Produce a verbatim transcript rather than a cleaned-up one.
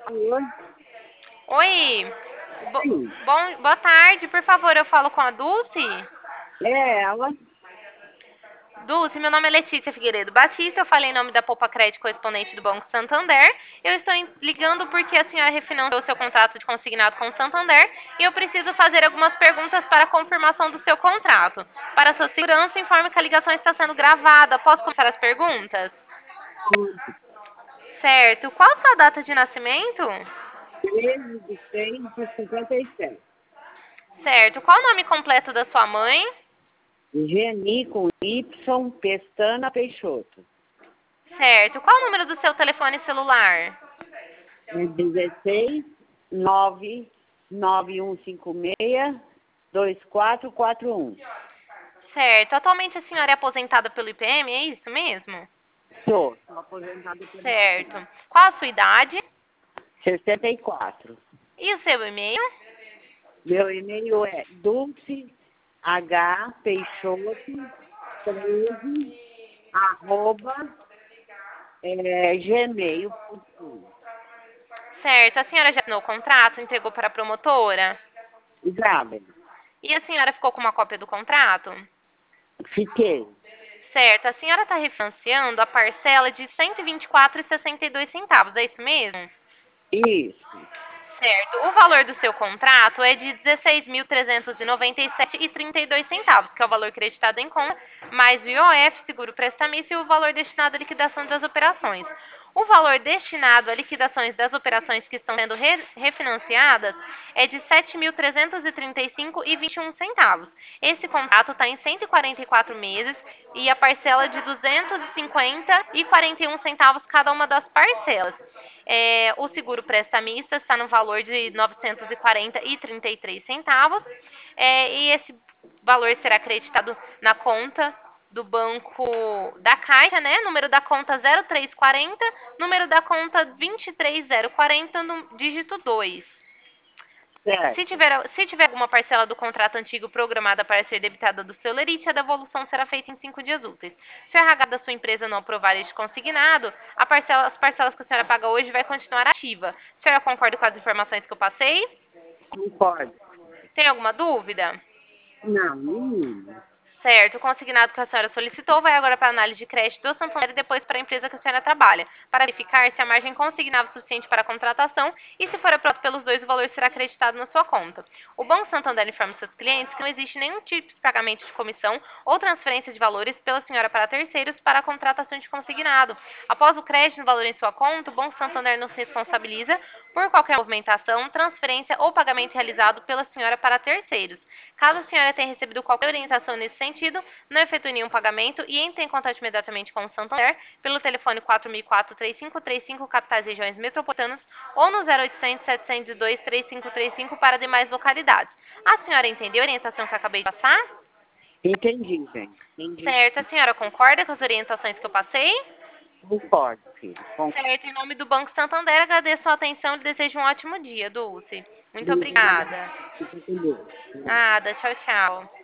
Alô? Oi, bo- Sim. bom, boa tarde, por favor, eu falo com a Dulce? É ela? Dulce, meu nome é Letícia Figueiredo Batista, eu falei em nome da Poupa Crédito correspondente do Banco Santander. Eu estou em- ligando porque a senhora refinanciou o seu contrato de consignado com o Santander e eu preciso fazer algumas perguntas para a confirmação do seu contrato. Para sua segurança, informe que a ligação está sendo gravada. Posso começar as perguntas? Certo. Qual a sua data de nascimento? treze de seis de cinquenta e sete. Certo. Qual o nome completo da sua mãe? Geni com Y, Pestana Peixoto. Certo. Qual o número do seu telefone celular? É dezesseis, nove, nove um cinco seis, dois quatro quatro um. Certo. Atualmente a senhora é aposentada pelo I P M, é isso mesmo? Sou, sou aposentada pelo Certo. Qual a sua idade? sessenta e quatro. E o seu e-mail? Meu e-mail é dulce h peixoto treze arroba é, gmail ponto com. Certo. A senhora já assinou o contrato, entregou para a promotora? Gabi, E a senhora ficou com uma cópia do contrato? fiquei. Certo. A senhora está refinanciando a parcela de cento e vinte e quatro reais e sessenta e dois centavos, é isso mesmo? Isso. Certo. O valor do seu contrato é de dezesseis mil trezentos e noventa e sete reais e trinta e dois centavos, que é o valor creditado em conta, mais o I O F, seguro prestamista e o valor destinado à liquidação das operações. O valor destinado à liquidações das operações que estão sendo re refinanciadas é de sete mil trezentos e trinta e cinco reais e vinte e um centavos. Esse contrato está em cento e quarenta e quatro meses e a parcela de duzentos e cinquenta reais e quarenta e um centavos cada uma das parcelas. É, o seguro prestamista está no valor de novecentos e quarenta reais e trinta e três centavos. É, e esse valor será acreditado na conta do banco da Caixa, né? Número da conta zero três quarenta, número da conta vinte e três zero quarenta, no dígito dois. Se Certo. tiver, se tiver alguma parcela do contrato antigo programada para ser debitada do seu lerite, a devolução será feita em cinco dias úteis. Se o R H da sua empresa não aprovar este consignado, a parcela, as parcelas que a senhora paga hoje vai continuar ativa. A senhora concorda com as informações que eu passei? Concordo. Tem alguma dúvida? Não, nenhuma. Certo, o consignado que a senhora solicitou vai agora para a análise de crédito do Santander e depois para a empresa que a senhora trabalha, para verificar se a margem consignável é suficiente para a contratação e, se for aprovado pelos dois, o valor será acreditado na sua conta. O Banco Santander informa seus clientes que não existe nenhum tipo de pagamento de comissão ou transferência de valores pela senhora para terceiros para a contratação de consignado. Após o crédito no valor em sua conta, o Banco Santander não se responsabiliza por qualquer movimentação, transferência ou pagamento realizado pela senhora para terceiros. Caso a senhora tenha recebido qualquer orientação nesse sentido, não efetue nenhum pagamento e entre em contato imediatamente com o Santander pelo telefone quatro mil e quatro, três cinco três cinco, capitais e regiões metropolitanas, ou no zero oitocentos, setecentos e dois, três cinco três cinco para demais localidades. A senhora entendeu a orientação que eu acabei de passar? Entendi, bem. Entendi. Certo. A senhora concorda com as orientações que eu passei? Concordo, filho. Concordo. Certo. Em nome do Banco Santander, agradeço a atenção e desejo um ótimo dia, Dulce. Muito Obrigada. obrigada. Fica com Deus. Nada. Tchau, tchau.